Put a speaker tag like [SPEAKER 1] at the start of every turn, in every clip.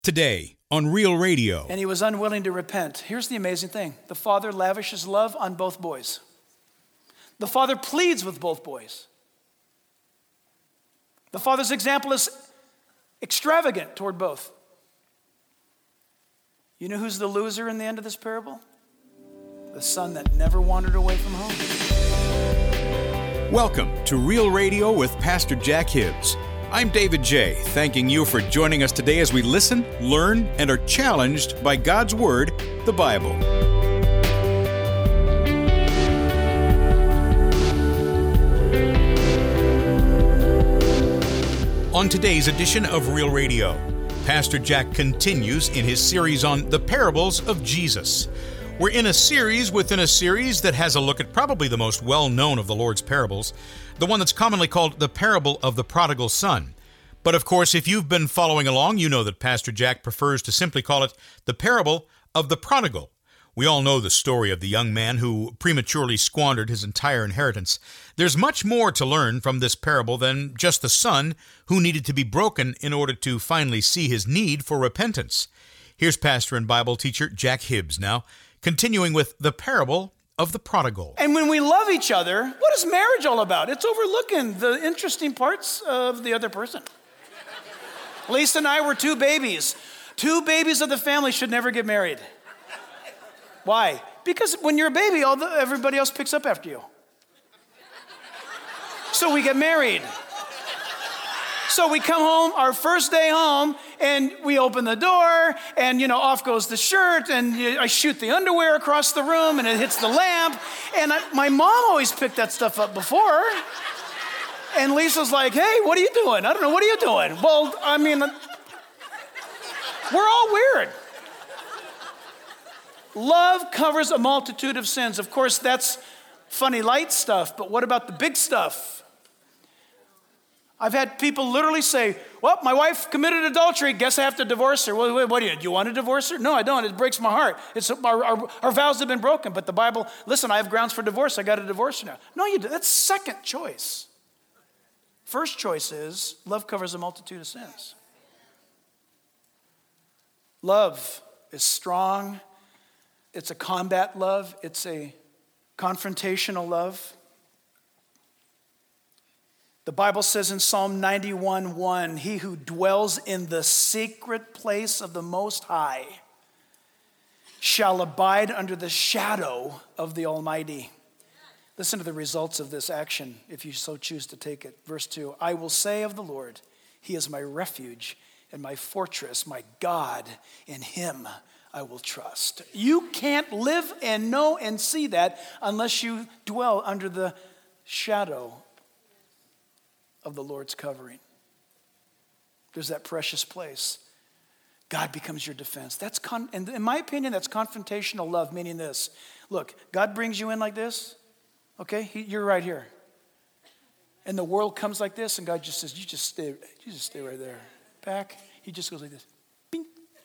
[SPEAKER 1] Today on Real Radio.
[SPEAKER 2] And he was unwilling to repent. Here's the amazing thing. The father lavishes love on both boys. The father pleads with both boys. The father's example is extravagant toward both. You know who's the loser in the end of this parable? The son that never wandered away from home.
[SPEAKER 1] Welcome to Real Radio with Pastor Jack Hibbs. I'm David J., thanking you for joining us today as we listen, learn, and are challenged by God's Word, the Bible. On today's edition of Real Radio, Pastor Jack continues in his series on the parables of Jesus. We're in a series within a series that has a look at probably the most well-known of the Lord's parables, the one that's commonly called the parable of the prodigal son. But of course, if you've been following along, you know that Pastor Jack prefers to simply call it the parable of the prodigal. We all know the story of the young man who prematurely squandered his entire inheritance. There's much more to learn from this parable than just the son who needed to be broken in order to finally see his need for repentance. Here's pastor and Bible teacher Jack Hibbs now, continuing with the parable of the prodigal.
[SPEAKER 2] And when we love each other, what is marriage all about? It's overlooking the interesting parts of the other person. Lisa and I were two babies. Two babies of the family should never get married. Why? Because when you're a baby, everybody else picks up after you. So we get married. So we come home, our first day home, and we open the door, and, off goes the shirt, and I shoot the underwear across the room, and it hits the lamp. And my mom always picked that stuff up before. And Lisa's like, hey, what are you doing? I don't know, what are you doing? Well, we're all weird. Love covers a multitude of sins. Of course, that's funny, light stuff, but what about the big stuff? I've had people literally say, well, my wife committed adultery, guess I have to divorce her. What do you want to divorce her? No, I don't. It breaks my heart. Our vows have been broken, but the Bible, listen, I have grounds for divorce. I got to divorce her now. No, you do. That's second choice. First choice is love covers a multitude of sins. Love is strong. It's a combat love. It's a confrontational love. The Bible says in Psalm 91:1, he who dwells in the secret place of the Most High shall abide under the shadow of the Almighty. Listen to the results of this action, if you so choose to take it. Verse 2, I will say of the Lord, he is my refuge and my fortress, my God, in him I will trust. You can't live and know and see that unless you dwell under the shadow of the Lord's covering. There's that precious place. God becomes your defense. And in my opinion, that's confrontational love, meaning this. Look, God brings you in like this, okay? You're right here. And the world comes like this, and God just says, you just stay right there. Back. He just goes like this. Bing.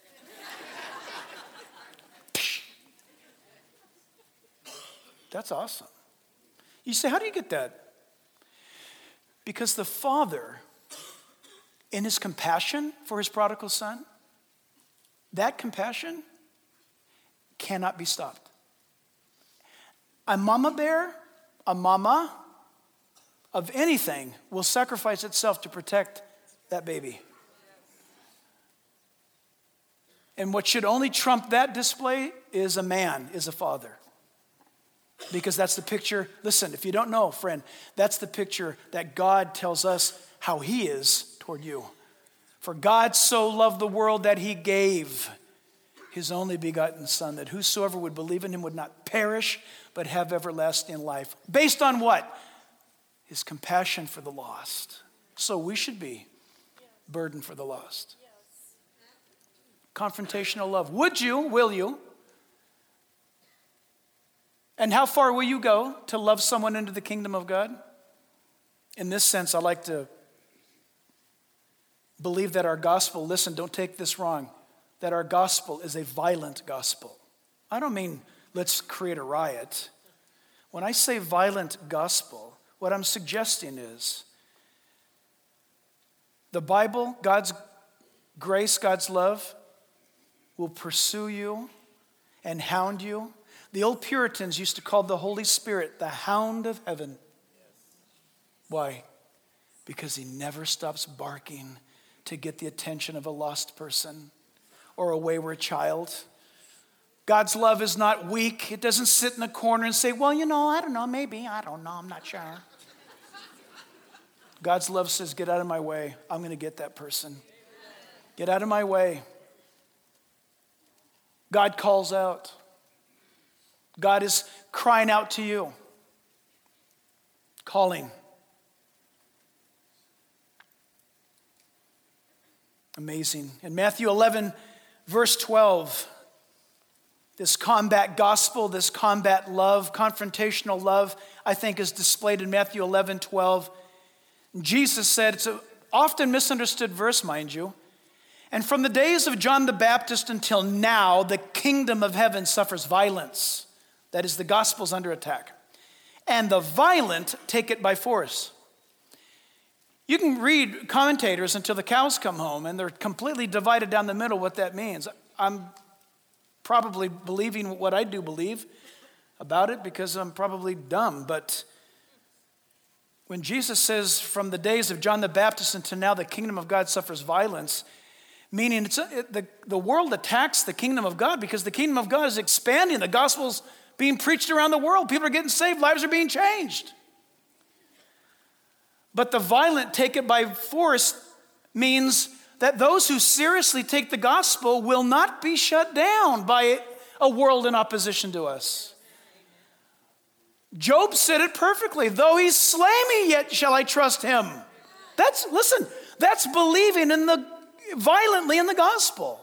[SPEAKER 2] That's awesome. You say, how do you get that? Because the Father, in his compassion for his prodigal son, that compassion cannot be stopped. A mama bear, a mama of anything, will sacrifice itself to protect that baby. And what should only trump that display is a man, is a father. Because that's the picture, listen, if you don't know, friend, that's the picture that God tells us how he is toward you. For God so loved the world that he gave his only begotten son, that whosoever would believe in him would not perish, but have everlasting life. Based on what? His compassion for the lost. So we should be burdened for the lost. Confrontational love. Would you, will you? And how far will you go to love someone into the kingdom of God? In this sense, I like to believe that our gospel, listen, don't take this wrong, that our gospel is a violent gospel. I don't mean let's create a riot. When I say violent gospel, what I'm suggesting is the Bible, God's grace, God's love, will pursue you and hound you. The old Puritans used to call the Holy Spirit the hound of heaven. Why? Because he never stops barking to get the attention of a lost person or a wayward child. God's love is not weak. It doesn't sit in a corner and say, well, I don't know, maybe, I don't know, I'm not sure. God's love says, get out of my way. I'm going to get that person. Get out of my way. God calls out. God is crying out to you. Calling. Amazing. In Matthew 11, verse 12, this combat gospel, this combat love, confrontational love, I think is displayed in Matthew 11, 12. Jesus said, it's an often misunderstood verse, mind you, and from the days of John the Baptist until now, the kingdom of heaven suffers violence. That is, the gospel's under attack. And the violent take it by force. You can read commentators until the cows come home, and they're completely divided down the middle what that means. I'm probably believing what I do believe about it because I'm probably dumb. But when Jesus says, from the days of John the Baptist until now, the kingdom of God suffers violence, meaning the world attacks the kingdom of God because the kingdom of God is expanding. The gospel's being preached around the world. People are getting saved. Lives are being changed. But the violent take it by force means that those who seriously take the gospel will not be shut down by a world in opposition to us. Job said it perfectly. Though he slay me, yet shall I trust him. That's believing violently in the gospel.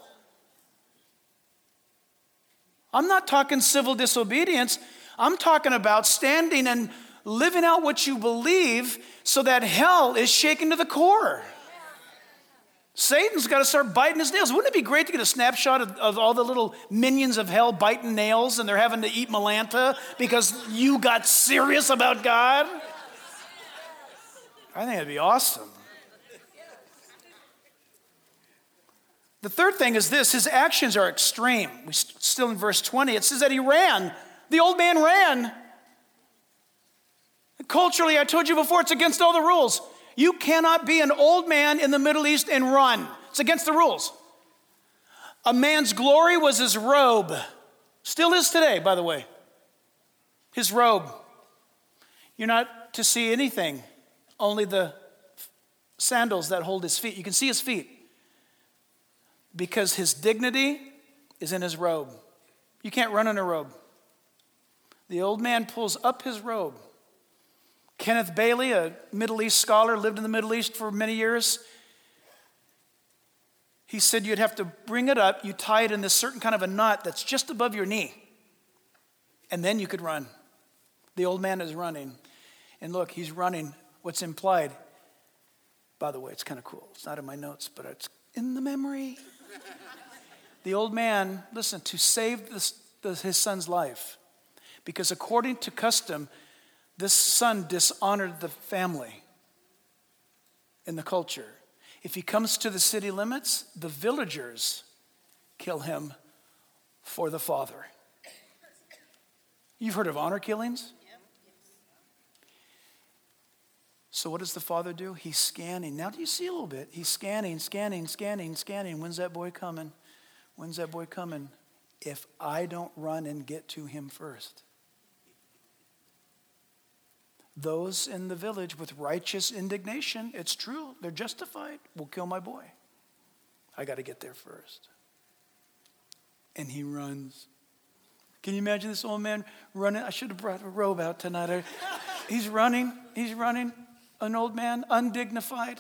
[SPEAKER 2] I'm not talking civil disobedience. I'm talking about standing and living out what you believe so that hell is shaken to the core. Satan's got to start biting his nails. Wouldn't it be great to get a snapshot of all the little minions of hell biting nails and they're having to eat Melanta because you got serious about God? I think it'd be awesome. The third thing is this: his actions are extreme. We're still in verse 20. It says that he ran. The old man ran. Culturally, I told you before, it's against all the rules. You cannot be an old man in the Middle East and run. It's against the rules. A man's glory was his robe. Still is today, by the way. His robe. You're not to see anything, only the sandals that hold his feet. You can see his feet because his dignity is in his robe. You can't run in a robe. The old man pulls up his robe. Kenneth Bailey, a Middle East scholar, lived in the Middle East for many years. He said you'd have to bring it up, you tie it in this certain kind of a knot that's just above your knee, and then you could run. The old man is running. And look, he's running. What's implied, by the way, it's kind of cool. It's not in my notes, but it's in the memory. The old man, listen, to save his son's life, because according to custom, this son dishonored the family in the culture. If he comes to the city limits, the villagers kill him for the father. You've heard of honor killings? So what does the father do? He's scanning. Now do you see a little bit? He's scanning. When's that boy coming? When's that boy coming? If I don't run and get to him first. Those in the village with righteous indignation, it's true, they're justified, will kill my boy. I got to get there first. And he runs. Can you imagine this old man running? I should have brought a robe out tonight. He's running, an old man, undignified,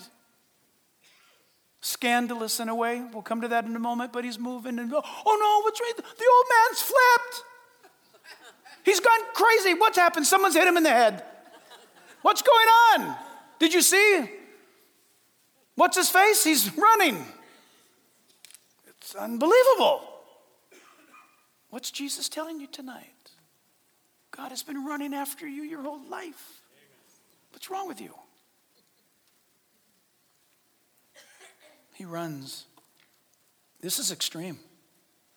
[SPEAKER 2] scandalous in a way. We'll come to that in a moment, but he's moving and, oh no, what's right? The old man's flipped. He's gone crazy. What's happened? Someone's hit him in the head. What's going on? Did you see? What's his face? He's running. It's unbelievable. What's Jesus telling you tonight? God has been running after you your whole life. What's wrong with you? He runs. This is extreme.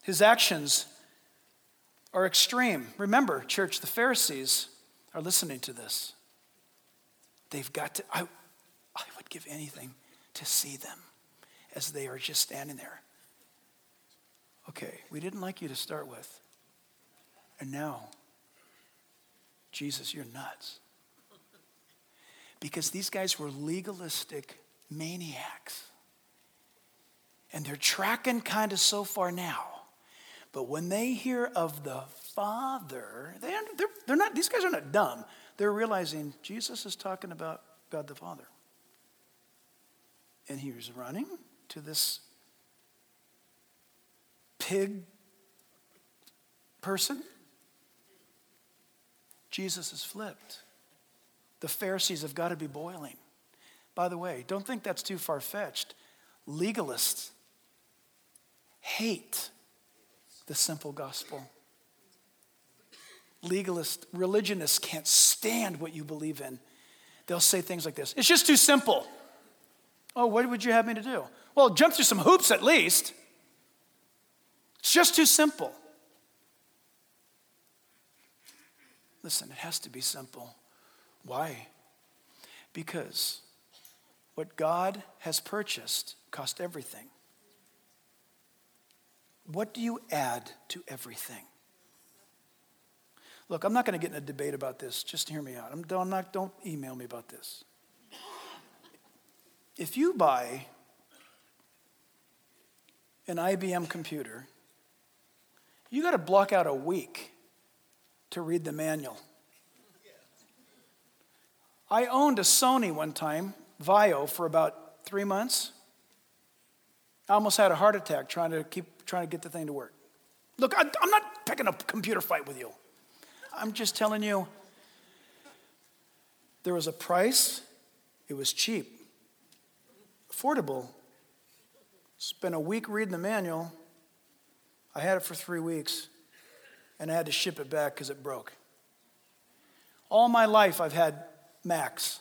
[SPEAKER 2] His actions are extreme. Remember, church, the Pharisees are listening to this. They've got to, I would give anything to see them as they are just standing there. Okay, we didn't like you to start with. And now, Jesus, you're nuts. Because these guys were legalistic maniacs. And they're tracking kind of so far now. But when they hear of the Father, they're not, these guys are not dumb. They're realizing Jesus is talking about God the Father. And he was running to this pig person. Jesus is flipped. The Pharisees have got to be boiling. By the way, don't think that's too far-fetched. Legalists hate the simple gospel. Religionists can't stand what you believe in. They'll say things like this: it's just too simple. Oh, what would you have me to do? Well, jump through some hoops at least. It's just too simple. Listen, it has to be simple. Why? Because what God has purchased cost everything. What do you add to everything? Look, I'm not going to get in a debate about this. Just hear me out. Don't email me about this. If you buy an IBM computer, you got to block out a week to read the manual. I owned a Sony one time, Vaio, for about 3 months. I almost had a heart attack trying to get the thing to work. Look, I'm not picking a computer fight with you. I'm just telling you, there was a price. It was cheap, affordable. Spent a week reading the manual. I had it for 3 weeks, and I had to ship it back because it broke. All my life, I've had Macs.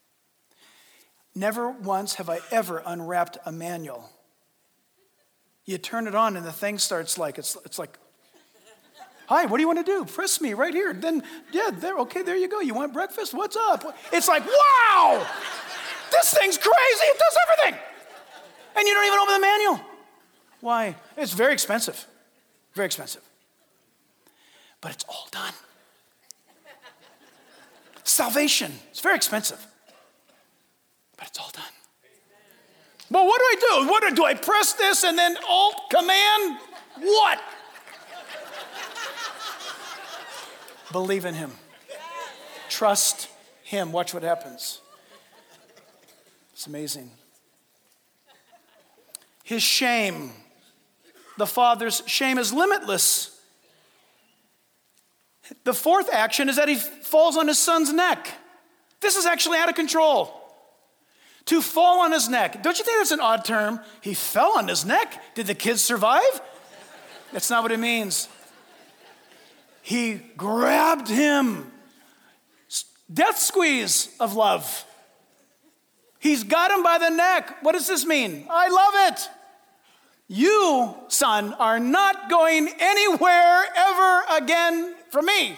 [SPEAKER 2] Never once have I ever unwrapped a manual. You turn it on and the thing starts like, it's like, hi, what do you want to do? Press me right here. Then, there you go. You want breakfast? What's up? It's like, wow, this thing's crazy. It does everything. And you don't even open the manual. Why? It's very expensive. Very expensive. But it's all done. Salvation, it's very expensive. But it's all done. But what do? Do I press this and then Alt, Command? What? Believe in him. Trust him. Watch what happens. It's amazing. His shame, the Father's shame, is limitless. The fourth action is that he falls on his son's neck. This is actually out of control. To fall on his neck. Don't you think that's an odd term? He fell on his neck. Did the kids survive? That's not what it means. He grabbed him. Death squeeze of love. He's got him by the neck. What does this mean? I love it. You, son, are not going anywhere ever again from me.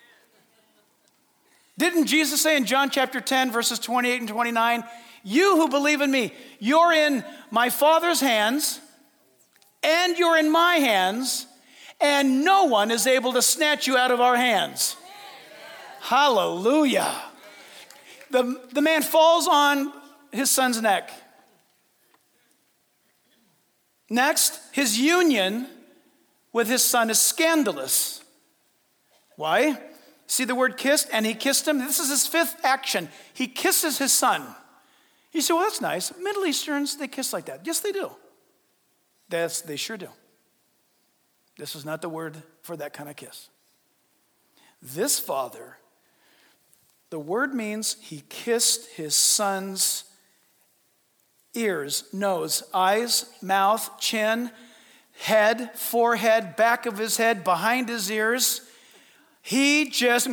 [SPEAKER 2] Didn't Jesus say in John chapter 10, verses 28 and 29, you who believe in me, you're in my Father's hands, and you're in my hands, and no one is able to snatch you out of our hands. Hallelujah. The man falls on his son's neck. Next, his union with his son is scandalous. Why? See the word kissed? And he kissed him. This is his fifth action. He kisses his son. You say, well, that's nice. Middle Easterns, they kiss like that. Yes, they do. They sure do. This is not the word for that kind of kiss. This father, the word means he kissed his son's ears, nose, eyes, mouth, chin, head, forehead, back of his head, behind his ears. He just,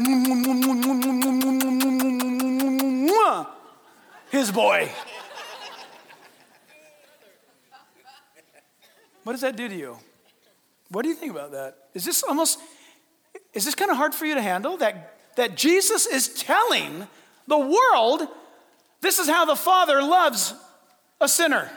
[SPEAKER 2] his boy. What does that do to you? What do you think about that? Is this kind of hard for you to handle? That Jesus is telling the world, this is how the Father loves a sinner.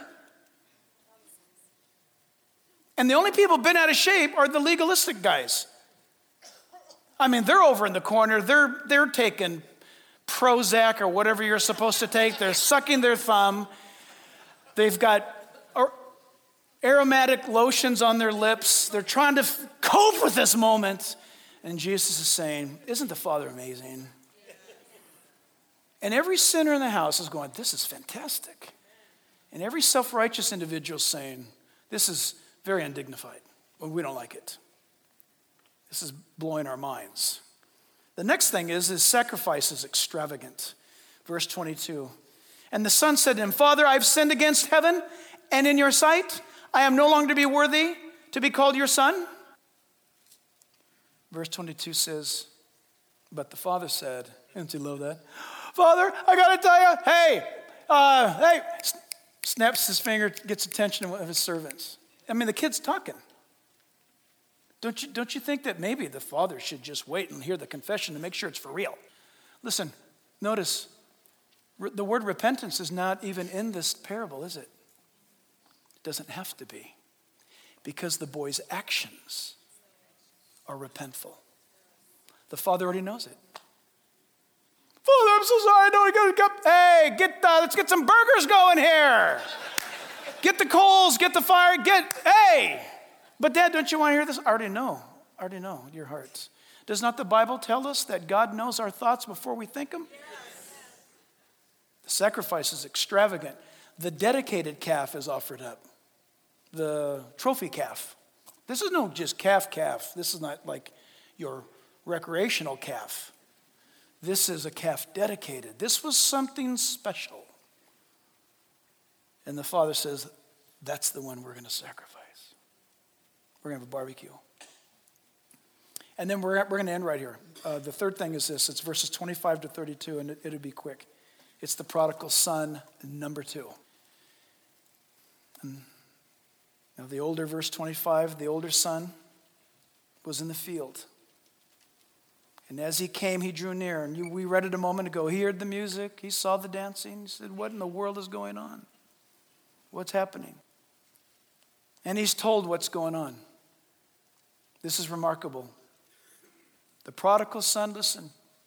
[SPEAKER 2] And the only people bent out of shape are the legalistic guys. I mean, they're over in the corner. They're taking Prozac or whatever you're supposed to take. They're sucking their thumb. They've got aromatic lotions on their lips. They're trying to cope with this moment. And Jesus is saying, isn't the Father amazing? And every sinner in the house is going, this is fantastic. And every self-righteous individual is saying, this is very undignified. Well, we don't like it. This is blowing our minds. The next thing is his sacrifice is extravagant. Verse 22. And the son said to him, Father, I've sinned against heaven and in your sight. I am no longer to be worthy to be called your son. Verse 22 says, but the father said, don't you love that? Father, I got to tell you, hey, snaps his finger, gets attention of his servants. I mean, the kid's talking. Don't you think that maybe the father should just wait and hear the confession to make sure it's for real? Listen, notice, the word repentance is not even in this parable, is it? It doesn't have to be, because the boy's actions are repentful. The father already knows it. Father, I'm so sorry. I know you got to come. Hey, let's get some burgers going here. Get the coals, get the fire, hey. But Dad, don't you want to hear this? I already know your hearts. Does not the Bible tell us that God knows our thoughts before we think them? Yes. The sacrifice is extravagant. The dedicated calf is offered up. The trophy calf. This is no just calf. This is not like your recreational calf. This is a calf dedicated. This was something special. And the father says, that's the one we're going to sacrifice. We're going to have a barbecue. And then we're going to end right here. The third thing is this. It's verses 25 to 32, and it'll be quick. It's the prodigal son, number 2. And now the older, verse 25, the older son was in the field. And as he came, he drew near. And we read it a moment ago. He heard the music. He saw the dancing. He said, what in the world is going on? What's happening? And he's told what's going on. This is remarkable. The prodigal son, listen.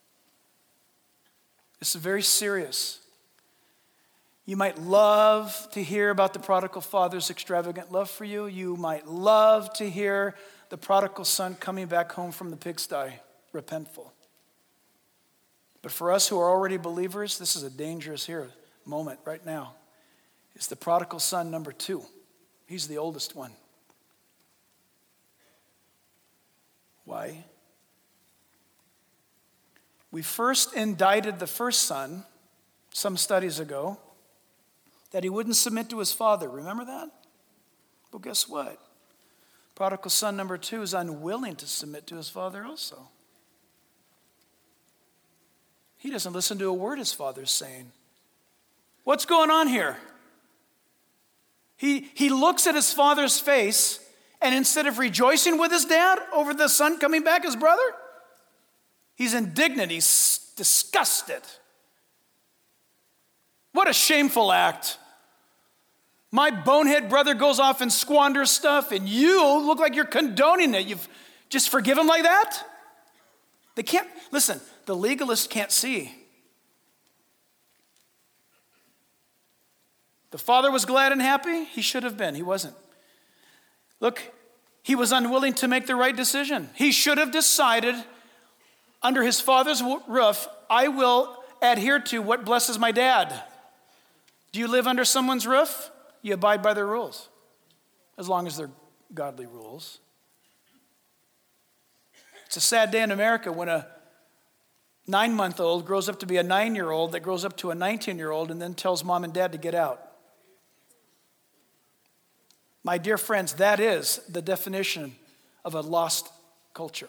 [SPEAKER 2] This is very serious. You might love to hear about the prodigal father's extravagant love for you. You might love to hear the prodigal son coming back home from the pigsty, repentful. But for us who are already believers, this is a dangerous moment right now. It's the prodigal son, number 2. He's the oldest one. Why? We first indicted the first son some studies ago that he wouldn't submit to his father. Remember that? Well, guess what? Prodigal son number 2 is unwilling to submit to his father also. He doesn't listen to a word his father's saying. What's going on here? He looks at his father's face, and instead of rejoicing with his dad over the son coming back, his brother, he's indignant, he's disgusted. What a shameful act. My bonehead brother goes off and squanders stuff, and you look like you're condoning it. You've just forgive him like that? They can't, listen, the legalist can't see. The father was glad and happy. He should have been. He wasn't. Look, he was unwilling to make the right decision. He should have decided under his father's roof, I will adhere to what blesses my dad. Do you live under someone's roof? You abide by their rules, as long as they're godly rules. It's a sad day in America when a 9-month-old grows up to be a 9-year-old that grows up to a 19-year-old and then tells mom and dad to get out. My dear friends, that is the definition of a lost culture.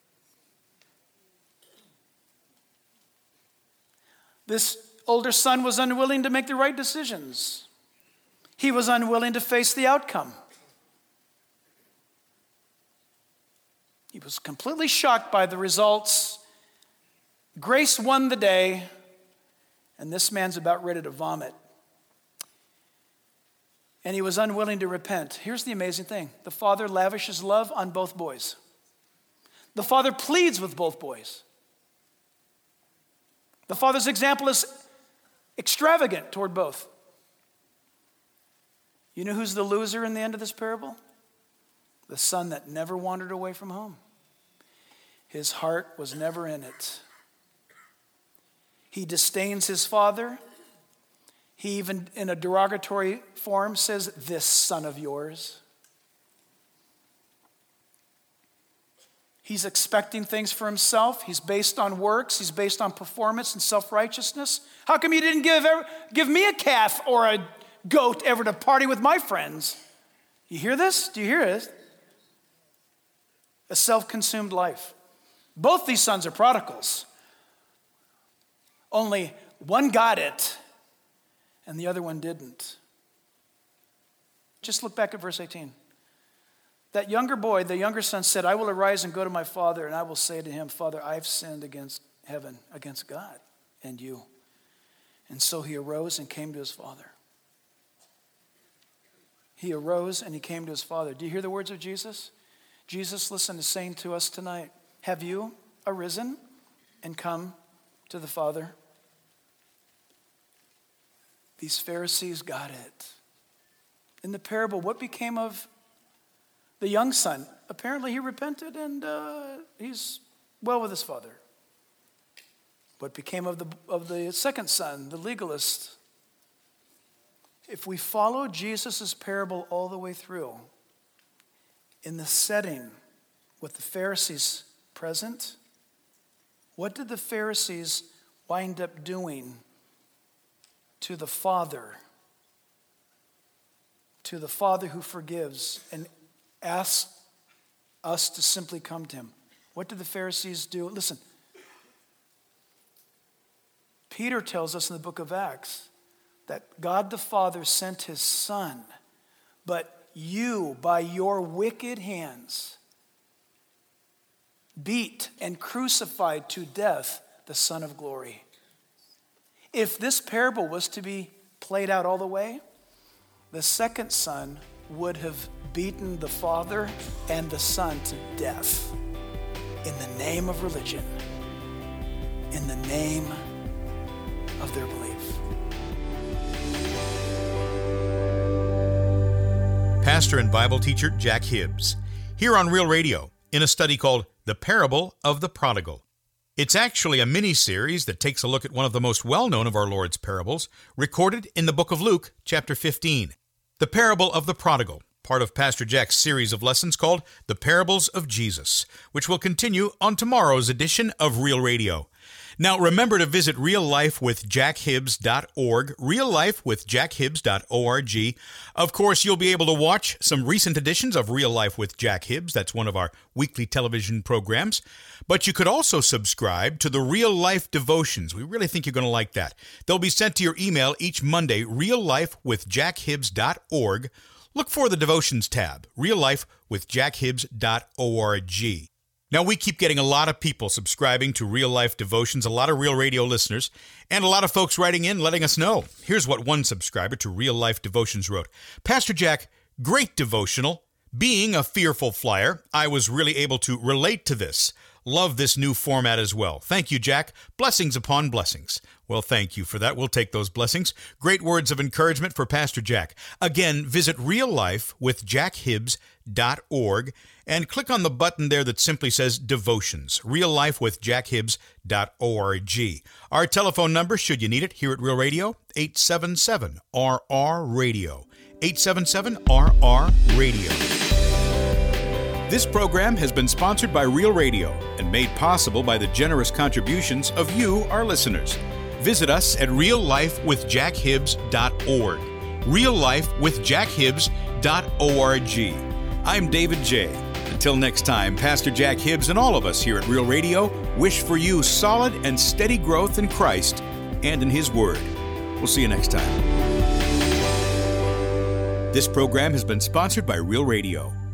[SPEAKER 2] This older son was unwilling to make the right decisions. He was unwilling to face the outcome. He was completely shocked by the results. Grace won the day, and this man's about ready to vomit. And he was unwilling to repent. Here's the amazing thing. The father lavishes love on both boys. The father pleads with both boys. The father's example is extravagant toward both. You know who's the loser in the end of this parable? The son that never wandered away from home. His heart was never in it. He disdains his father. He even, in a derogatory form, says, "This son of yours." He's expecting things for himself. He's based on works. He's based on performance and self-righteousness. How come you didn't give me a calf or a goat ever to party with my friends? You hear this? Do you hear this? A self-consumed life. Both these sons are prodigals. Only one got it, and the other one didn't. Just look back at verse 18. That younger boy, the younger son, said, "I will arise and go to my father, and I will say to him, 'Father, I've sinned against heaven, against God, and you.' And so he arose and came to his father." He arose and he came to his father. Do you hear the words of Jesus? Jesus, listen, is saying to us tonight, have you arisen and come to the Father? These Pharisees got it. In the parable, what became of the young son? Apparently he repented and he's well with his father. What became of the second son, the legalist? If we follow Jesus' parable all the way through, in the setting with the Pharisees present, what did the Pharisees wind up doing to the Father who forgives and asks us to simply come to him? What did the Pharisees do? Listen, Peter tells us in the book of Acts that God the Father sent his Son, but you, by your wicked hands, beat and crucified to death the Son of Glory. If this parable was to be played out all the way, the second son would have beaten the Father and the Son to death in the name of religion, in the name of their belief.
[SPEAKER 1] Pastor and Bible teacher Jack Hibbs, here on Real Radio, in a study called The Parable of the Prodigal. It's actually a mini-series that takes a look at one of the most well-known of our Lord's parables, recorded in the book of Luke, chapter 15. The Parable of the Prodigal, part of Pastor Jack's series of lessons called The Parables of Jesus, which will continue on tomorrow's edition of Real Radio. Now, remember to visit reallifewithjackhibbs.org, reallifewithjackhibbs.org. Of course, you'll be able to watch some recent editions of Real Life with Jack Hibbs. That's one of our weekly television programs. But you could also subscribe to the Real Life Devotions. We really think you're going to like that. They'll be sent to your email each Monday, reallifewithjackhibbs.org. Look for the Devotions tab, reallifewithjackhibbs.org. Now, we keep getting a lot of people subscribing to Real Life Devotions, a lot of Real Radio listeners, and a lot of folks writing in letting us know. Here's what one subscriber to Real Life Devotions wrote. Pastor Jack, great devotional. Being a fearful flyer, I was really able to relate to this. Love this new format as well. Thank you, Jack. Blessings upon blessings. Well, thank you for that. We'll take those blessings. Great words of encouragement for Pastor Jack. Again, visit reallifewithjackhibbs.org and click on the button there that simply says Devotions, reallifewithjackhibbs.org. Our telephone number, should you need it, here at Real Radio, 877-RR-RADIO. 877-RR-RADIO. This program has been sponsored by Real Radio and made possible by the generous contributions of you, our listeners. Visit us at reallifewithjackhibbs.org. reallifewithjackhibbs.org. I'm David J. Until next time, Pastor Jack Hibbs and all of us here at Real Radio wish for you solid and steady growth in Christ and in His Word. We'll see you next time. This program has been sponsored by Real Radio.